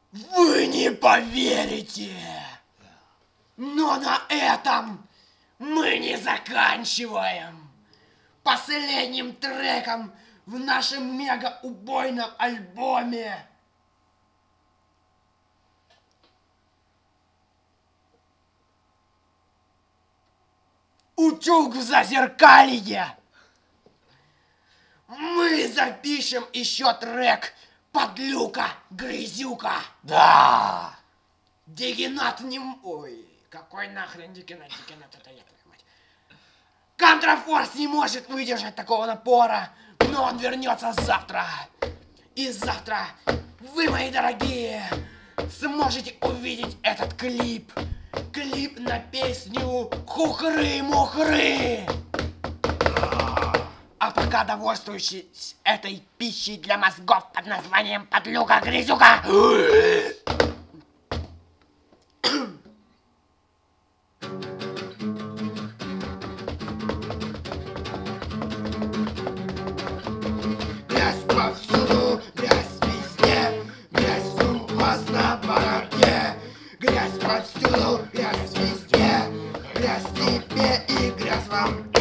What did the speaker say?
Вы не поверите! Но на этом мы не заканчиваем. Последним треком в нашем мега-убойном альбоме «Утюг в зазеркалье» мы запишем еще трек «Подлюка, грязюка». Да! Дигенат не... Ой, какой нахрен дигенат, это я, твою мать. Контрафорс не может выдержать такого напора, но он вернется завтра. И завтра вы, мои дорогие, сможете увидеть этот клип. Клип на песню «Хухры-мухры». А пока довольствуйтесь этой пищей для мозгов под названием «Подлюка-грязюка». Грязь повсюду, грязь везде, грязь у вас на бороде. Грязь повсюду, грязь везде, грязь тебе и грязь вам.